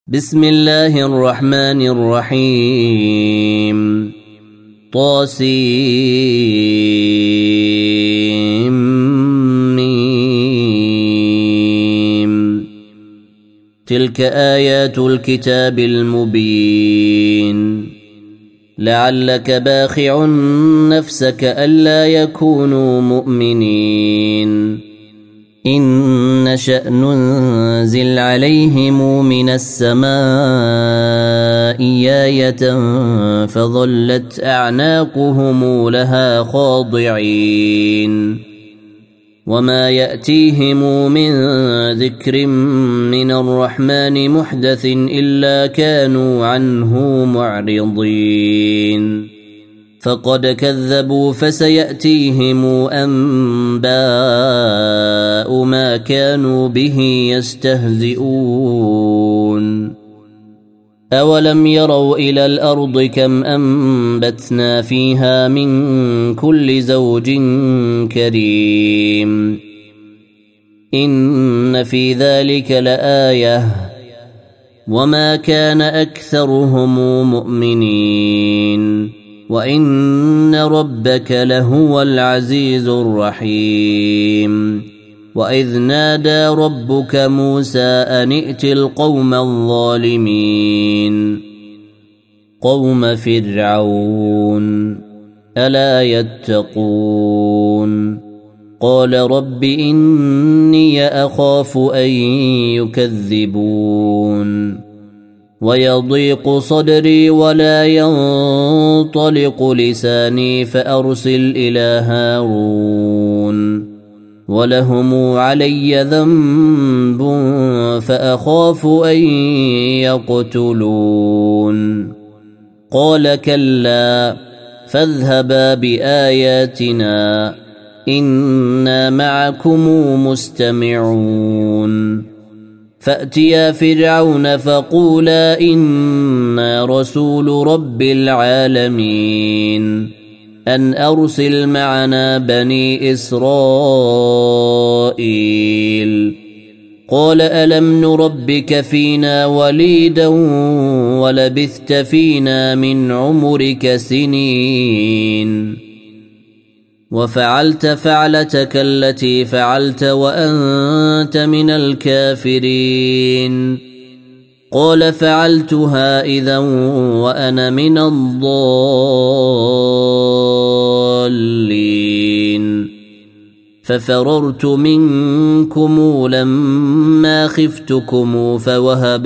بسم الله الرحمن الرحيم طاسيم تلك آيات الكتاب المبين لعلك باخع نفسك ألا يكونوا مؤمنين إن نشأ ننزل عليهم من السماء آية فظلت أعناقهم لها خاضعين وما يأتيهم من ذكر من الرحمن محدث إلا كانوا عنه معرضين فقد كذبوا فسيأتيهم أنباء ما كانوا به يستهزئون أولم يروا إلى الأرض كم أنبتنا فيها من كل زوج كريم إن في ذلك لآية وما كان أكثرهم مؤمنين وإن ربك لهو العزيز الرحيم وإذ نادى ربك موسى أن ائت القوم الظالمين قوم فرعون ألا يتقون قال رب إني أخاف أن يكذبون ويضيق صدري ولا ينطلق لساني فأرسل إلى هارون ولهم علي ذنب فأخاف أن يقتلون قال كلا فاذهبا بآياتنا إنا معكم مستمعون فأتيا فرعون فقولا إنا رسول رب العالمين أن أرسل معنا بني إسرائيل قال ألم نربك فينا وليدا ولبثت فينا من عمرك سنين وفعلت فعلتك التي فعلت وأنت من الكافرين قال فعلتها إذا وأنا من الضالين ففررت منكم لما خفتكم فوهب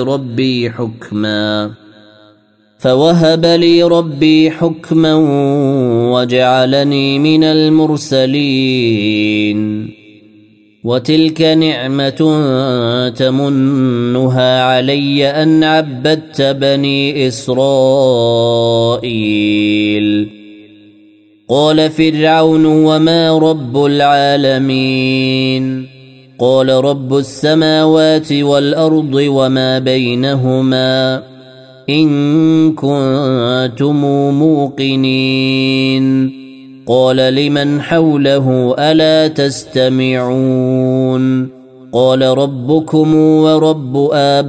لي ربي حكما وجعلني من المرسلين وتلك نعمة تمنها علي أن عبدت بني إسرائيل قال فرعون وما رب العالمين قال رب السماوات والأرض وما بينهما إن كنتم موقنين قال لمن حوله ألا تستمعون قال ربكم ورب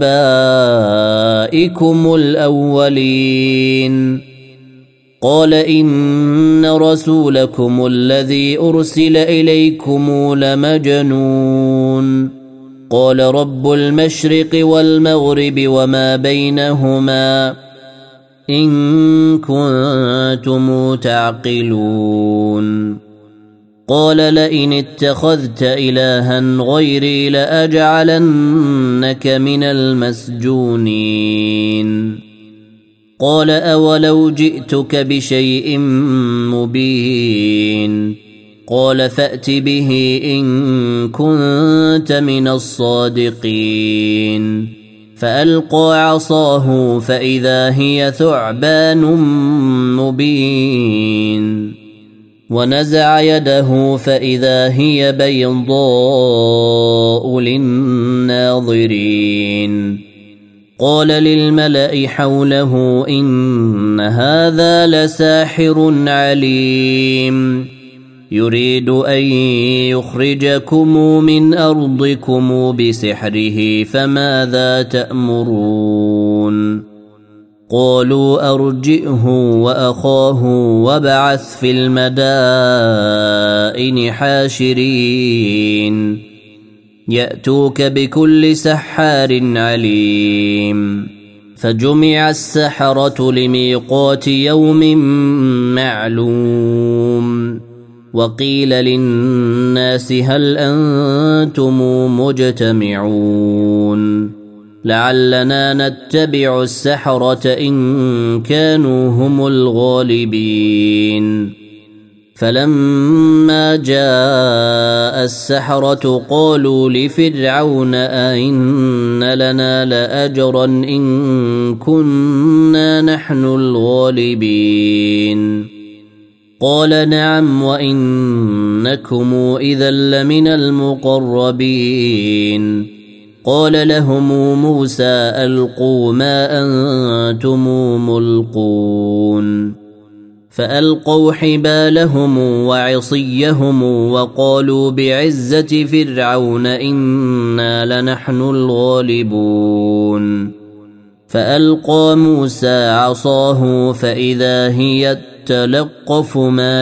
آبائكم الأولين قال إن رسولكم الذي أرسل إليكم لمجنون قال رب المشرق والمغرب وما بينهما إن كنتم تعقلون قال لئن اتخذت إلها غيري لأجعلنك من المسجونين قال أولو جئتك بشيء مبين قال فأت به إن كنت من الصادقين فألقى عصاه فإذا هي ثعبان مبين ونزع يده فإذا هي بيضاء للناظرين قال للملأ حوله إن هذا لساحر عليم يريد أن يخرجكم من أرضكم بسحره فماذا تأمرون قالوا أرجئه وأخاه وابعث في المدائن حاشرين يأتوك بكل سحار عليم فجمع السحرة لميقات يوم معلوم وقيل للناس هل أنتم مجتمعون لعلنا نتبع السحرة إن كانوا هم الغالبين فلما جاء السحرة قالوا لفرعون أئن لنا لأجرا إن كنا نحن الغالبين قال نعم وإنكم إذا لمن المقربين قال لهم موسى ألقوا ما أنتم ملقون فألقوا حبالهم وعصيهم وقالوا بعزة فرعون إنا لنحن الغالبون فألقى موسى عصاه فإذا هي تلقف ما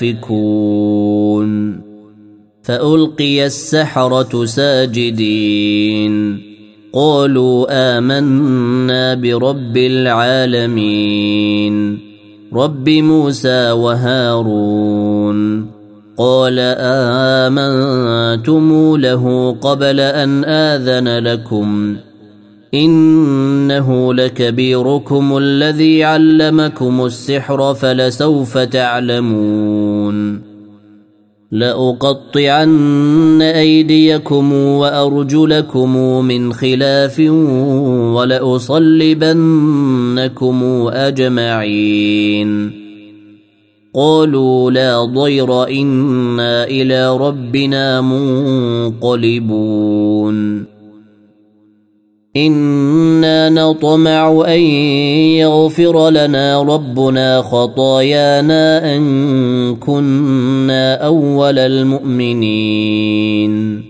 يأفكون فألقي السحرة ساجدين قالوا آمنا برب العالمين رب موسى وهارون قال آمنتم له قبل أن آذن لكم إنه لكبيركم الذي علمكم السحر فلسوف تعلمون لأقطعن أيديكم وأرجلكم من خلاف ولأصلبنكم أجمعين قالوا لا ضير إنا إلى ربنا منقلبون إنا نطمع أن يغفر لنا ربنا خطايانا أن كنا أول المؤمنين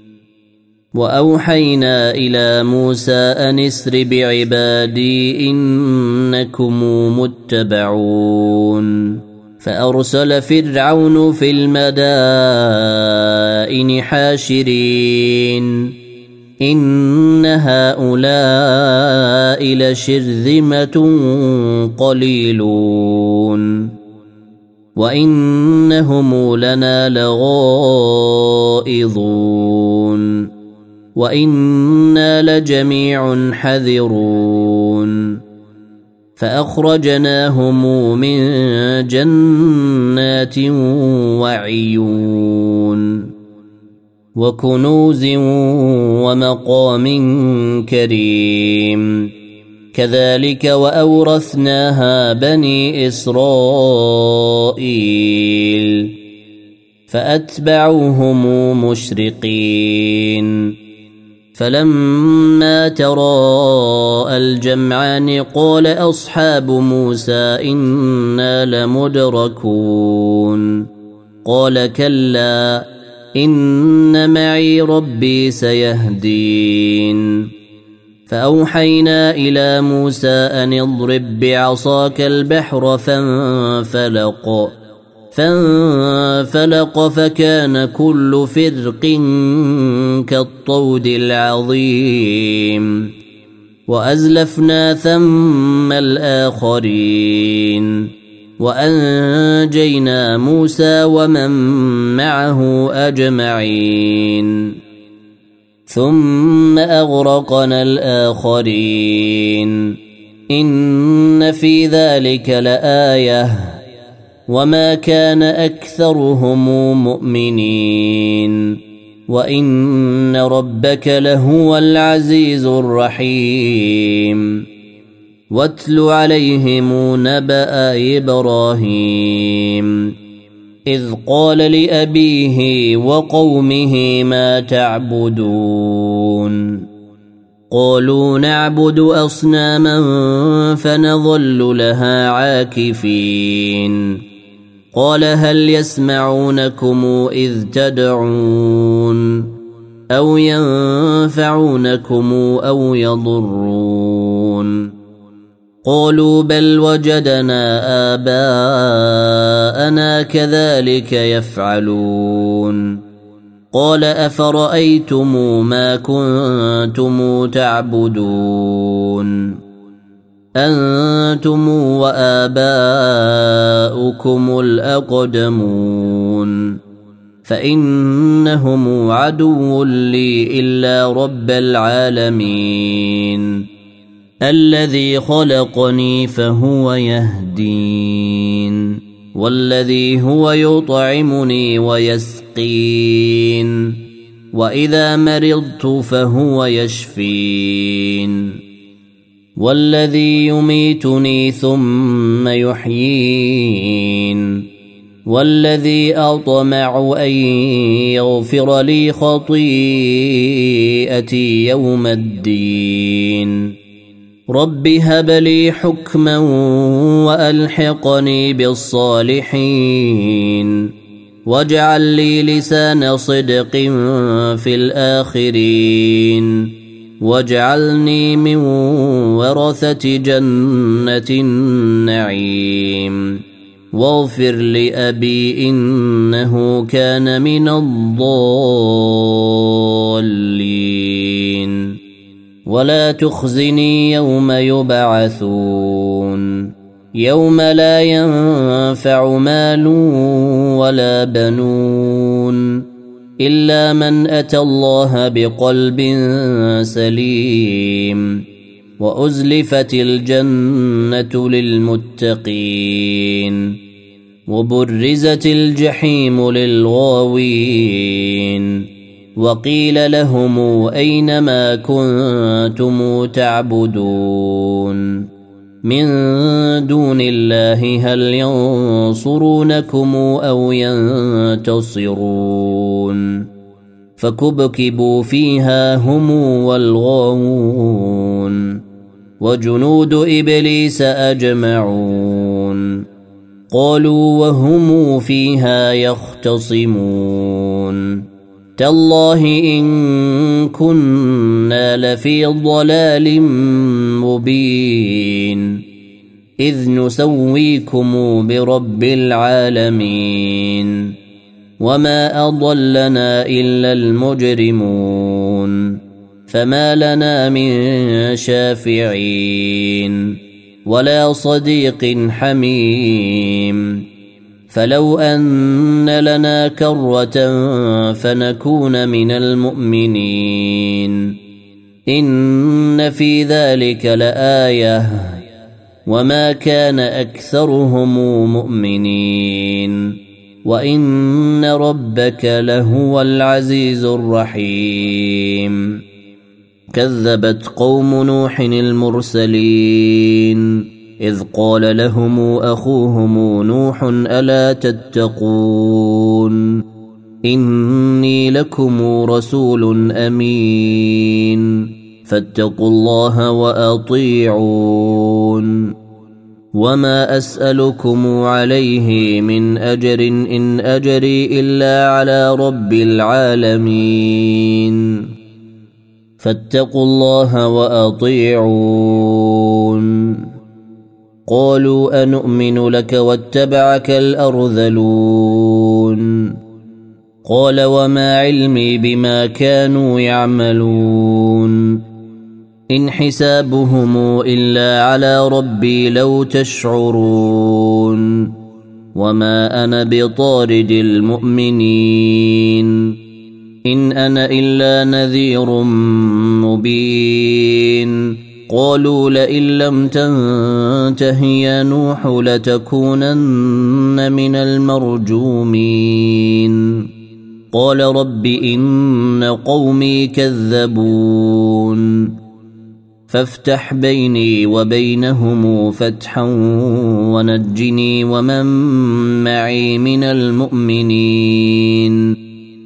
وأوحينا إلى موسى أن اسر بعبادي إنكم متبعون فأرسل فرعون في المدائن حاشرين إن هؤلاء لشرذمة قليلون وإنهم لنا لغائظون وإنا لجميع حذرون فأخرجناهم من جنات وعيون وكنوز ومقام كريم كذلك وأورثناها بني إسرائيل فأتبعوهم مشرقين فلما تراءى الجمعان قال أصحاب موسى إنا لمدركون قال كلا إن معي ربي سيهدين فأوحينا إلى موسى أن اضرب بعصاك البحر فانفلق فكان كل فرق كالطود العظيم وأزلفنا ثم الآخرين وأنجينا موسى ومن معه أجمعين ثم أغرقنا الآخرين إن في ذلك لآية وما كان أكثرهم مؤمنين وإن ربك لهو العزيز الرحيم واتل عليهم نبأ إبراهيم إذ قال لأبيه وقومه ما تعبدون قالوا نعبد أصناما فنظل لها عاكفين قال هل يسمعونكم إذ تدعون أو ينفعونكم أو يضرون قالوا بل وجدنا آباءنا كذلك يفعلون قال أفرأيتم ما كنتم تعبدون أنتم وآباؤكم الأقدمون فإنهم عدو لي إلا رب العالمين الذي خلقني فهو يهدين والذي هو يطعمني ويسقين وإذا مرضت فهو يشفين والذي يميتني ثم يحيين والذي أطمع أن يغفر لي خطيئتي يوم الدين رب هب لي حكما وألحقني بالصالحين واجعل لي لسان صدق في الآخرين واجعلني من ورثة جنة النعيم واغفر لأبي إنه كان من الضالين ولا تخزني يوم يبعثون يوم لا ينفع مال ولا بنون إلا من أتى الله بقلب سليم وأزلفت الجنة للمتقين وبرزت الجحيم للغاوين وقيل لهم أين ما كنتم تعبدون من دون الله هل ينصرونكم أو ينتصرون فكبكبوا فيها هم والغاوون وجنود إبليس أجمعون قالوا وهم فيها يختصمون تالله إن كنا لفي ضلال مبين إذ نسويكم برب العالمين وما أضلنا إلا المجرمون فما لنا من شافعين ولا صديق حميم فلو أن لنا كرة فنكون من المؤمنين إن في ذلك لآية وما كان أكثرهم مؤمنين وإن ربك لهو العزيز الرحيم كذبت قوم نوح المرسلين إذ قال لهم أخوهم نوح ألا تتقون إني لكم رسول أمين فاتقوا الله وأطيعون وما أسألكم عليه من أجر إن أجري إلا على رب العالمين فاتقوا الله وأطيعون قالوا أنؤمن لك واتبعك الأرذلون قال وما علمي بما كانوا يعملون إن حسابهم إلا على ربي لو تشعرون وما أنا بطارد المؤمنين إن أنا إلا نذير مبين قالوا لئن لم تنته يا نوح لتكونن من المرجومين قال رب إن قومي كذبون فافتح بيني وبينهم فتحا ونجني ومن معي من المؤمنين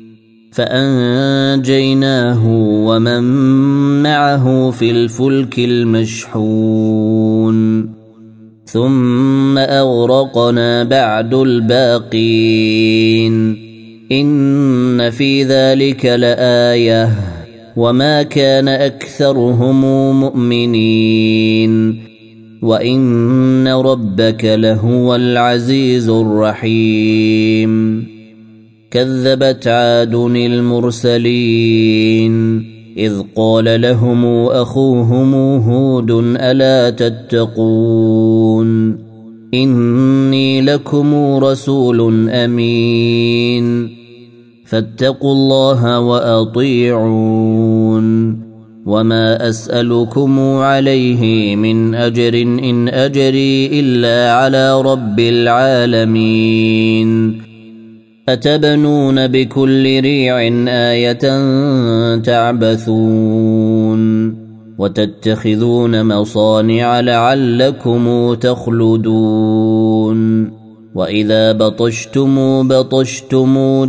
فأنجيناه ومن معه في الفلك المشحون ثم أغرقنا بعد الباقين إن في ذلك لآية وما كان أكثرهم مؤمنين وإن ربك لهو العزيز الرحيم كذبت عاد المرسلين إذ قال لهم أخوهم هود ألا تتقون إني لكم رسول أمين فاتقوا الله وأطيعون وما أسألكم عليه من أجر إن أجري إلا على رب العالمين أتبنون بكل ريع آية تعبثون وتتخذون مصانع لعلكم تخلدون وإذا بطشتم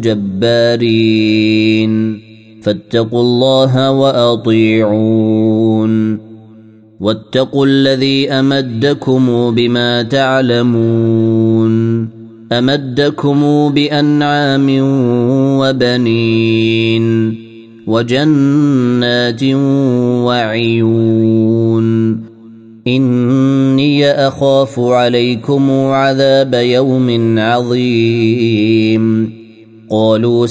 جبارين فاتقوا الله وأطيعون واتقوا الذي أمدكم بما تعلمون أمدكم بأنعام وبنين وجنات وعيون إني أخاف عليكم عذاب يوم عظيم قالوا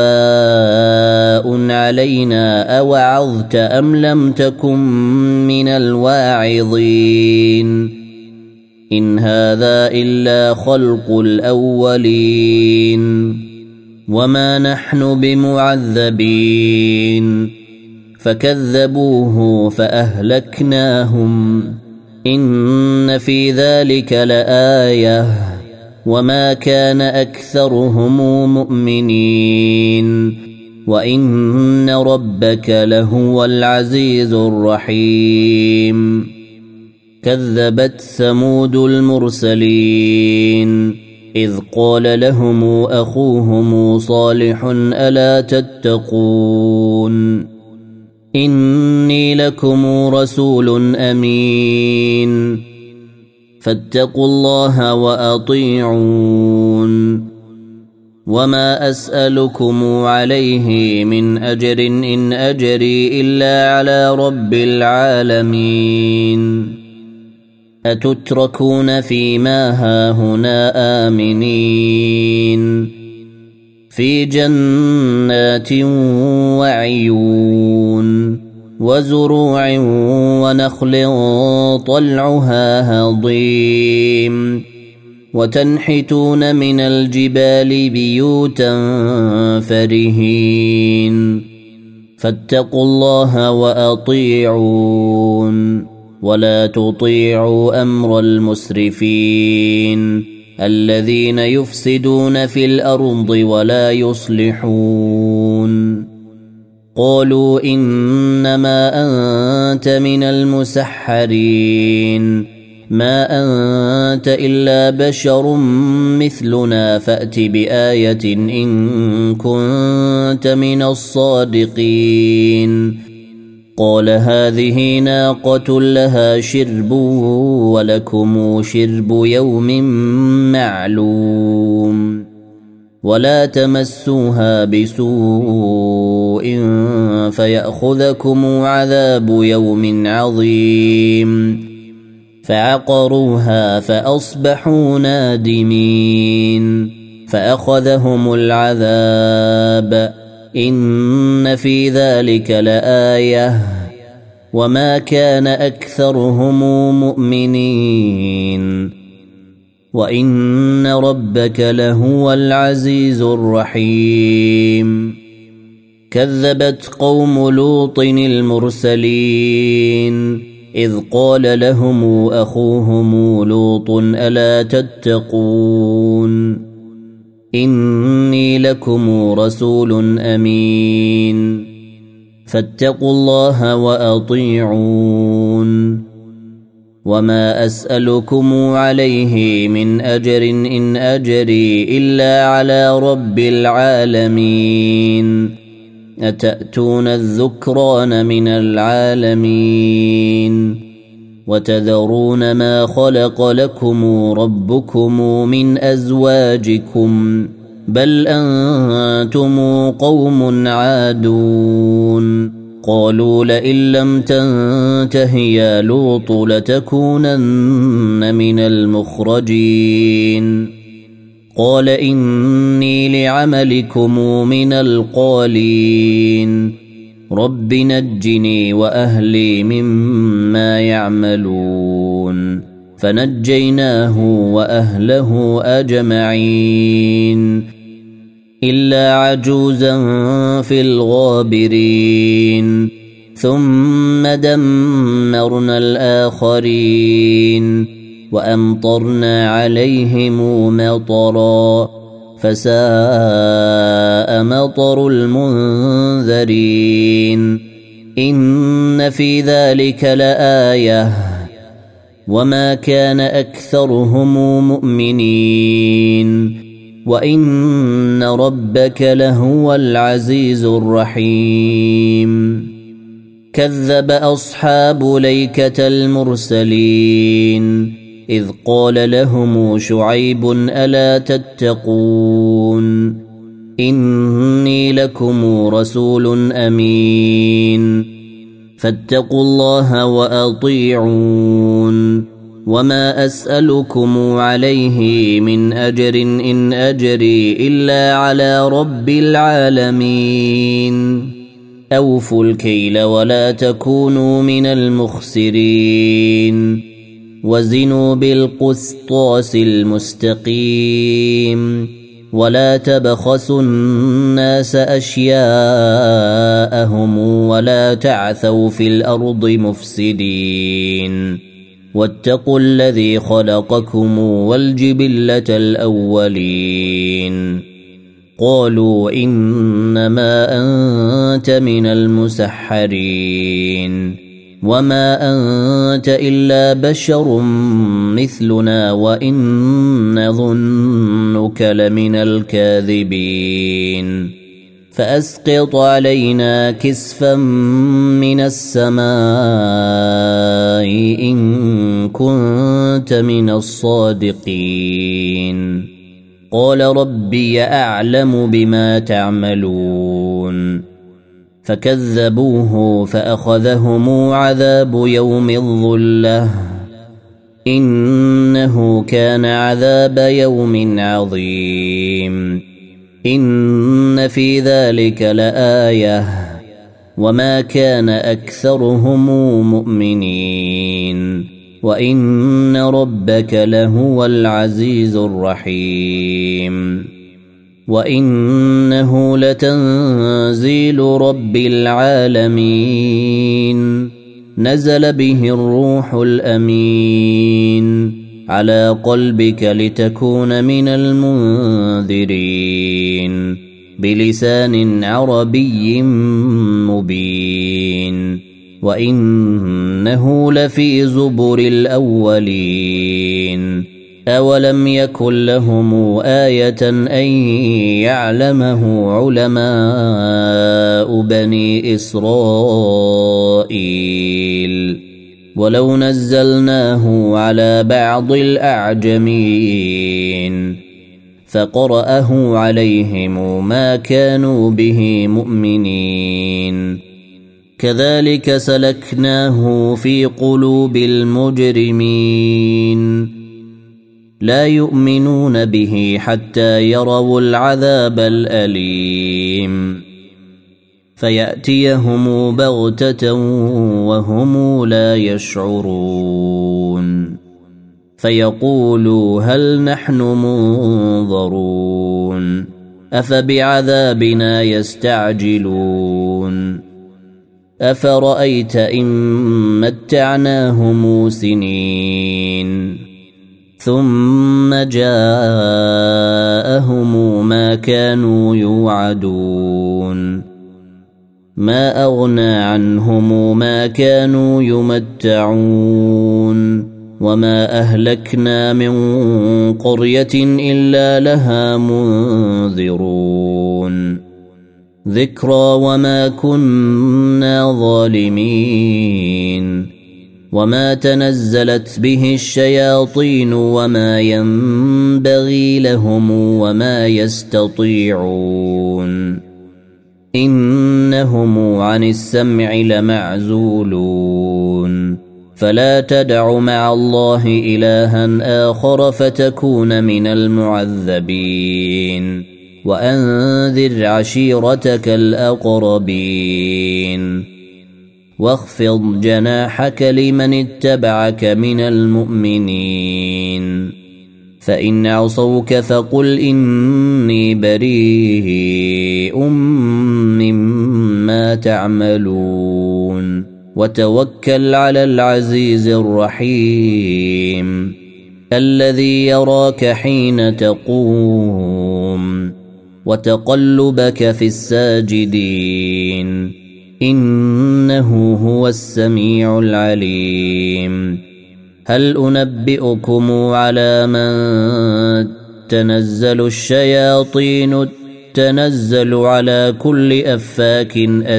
سواء علينا أوعظت أم لم تكن من الواعظين إن هذا إلا خلق الأولين وما نحن بمعذبين فكذبوه فأهلكناهم إن في ذلك لآية وما كان أكثرهم مؤمنين وإن ربك لهو العزيز الرحيم كذبت ثمود المرسلين إذ قال لهم أخوهم صالح ألا تتقون إني لكم رسول أمين فاتقوا الله وأطيعون وما أسألكم عليه من أجر إن أجري إلا على رب العالمين أتتركون فيما هاهنا آمنين في جنات وعيون وزروع ونخل طلعها هضيم وتنحتون من الجبال بيوتا فرهين فاتقوا الله وأطيعون ولا تطيعوا أمر المسرفين الذين يفسدون في الأرض ولا يصلحون قالوا إنما أنت من المسحرين ما أنت إلا بشر مثلنا فأت بآية إن كنت من الصادقين قال هذه ناقة لها شرب ولكم شرب يوم معلوم ولا تمسوها بسوء فيأخذكم عذاب يوم عظيم فعقروها فأصبحوا نادمين فأخذهم العذاب إن في ذلك لآية وما كان أكثرهم مؤمنين وإن ربك لهو العزيز الرحيم كذبت قوم لوط المرسلين إذ قال لهم أخوهم لوط ألا تتقون إني لكم رسول أمين فاتقوا الله وأطيعون وما أسألكم عليه من أجر إن أجري إلا على رب العالمين أتأتون الذكران من العالمين وتذرون ما خلق لكم ربكم من أزواجكم بل أنتم قوم عادون قالوا لئن لم تنته يا لوط لتكونن من المخرجين قال إني لعملكم من القالين رب نجني وأهلي مما يعملون فنجيناه وأهله أجمعين إلا عجوزا في الغابرين ثم دمرنا الآخرين وأمطرنا عليهم مطرا فساء مطر المنذرين إن في ذلك لآية وما كان أكثرهم مؤمنين وإن ربك لهو العزيز الرحيم كذب أصحاب ليكة المرسلين إذ قال لهم شعيب ألا تتقون إني لكم رسول أمين فاتقوا الله وأطيعون وما أسألكم عليه من أجر إن أجري إلا على رب العالمين أوفوا الكيل ولا تكونوا من المخسرين وزنوا بالقسطاس المستقيم ولا تبخسوا الناس أشياءهم ولا تعثوا في الأرض مفسدين واتقوا الذي خلقكم والجبلة الأولين قالوا إنما أنت من المسحرين وما أنت إلا بشر مثلنا وإن نظنك لمن الكاذبين فأسقط علينا كسفا من السماء إن كنت من الصادقين قال ربي أعلم بما تعملون فكذبوه فأخذهم عذاب يوم الظلة إنه كان عذاب يوم عظيم إن في ذلك لآية وما كان أكثرهم مؤمنين وإن ربك لهو العزيز الرحيم وإنه لتنزيل رب العالمين نزل به الروح الأمين على قلبك لتكون من المنذرين بلسان عربي مبين وإنه لفي زبر الأولين أولم يكن لهم آية أن يعلمه علماء بني إسرائيل ولو نزلناه على بعض الأعجمين فقرأه عليهم ما كانوا به مؤمنين كذلك سلكناه في قلوب المجرمين لا يؤمنون به حتى يروا العذاب الأليم فيأتيهم بغتة وهم لا يشعرون فيقولوا هل نحن منظرون أفبعذابنا يستعجلون أفرأيت إن متعناهم سنين ثم جاءهم ما كانوا يوعدون ما أغنى عنهم ما كانوا يمتعون وما أهلكنا من قرية إلا لها منذرون ذكرى وما كنا ظالمين وما تنزلت به الشياطين وما ينبغي لهم وما يستطيعون إنهم عن السمع لمعزولون فلا تدع مع الله إلها آخر فتكون من المعذبين وأنذر عشيرتك الأقربين واخفض جناحك لمن اتبعك من المؤمنين فإن عصوك فقل إني بريء مما تعملون وتوكل على العزيز الرحيم الذي يراك حين تقوم وتقلبك في الساجدين إنه هو السميع العليم هل أنبئكم على من تنزل الشياطين تنزل على كل أفاك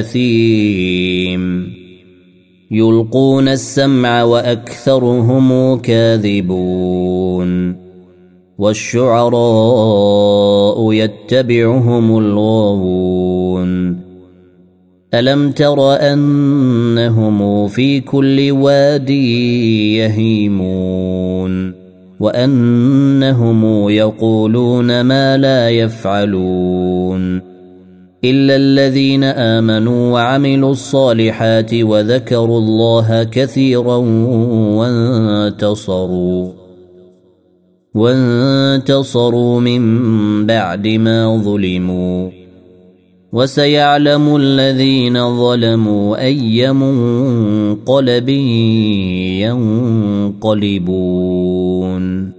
أثيم يلقون السمع وأكثرهم كاذبون والشعراء يتبعهم الغاوون ألم تر أنهم في كل واد يهيمون وأنهم يقولون ما لا يفعلون إلا الذين آمنوا وعملوا الصالحات وذكروا الله كثيرا وانتصروا من بعد ما ظلموا وسيعلم الذين ظلموا أي منقلب ينقلبون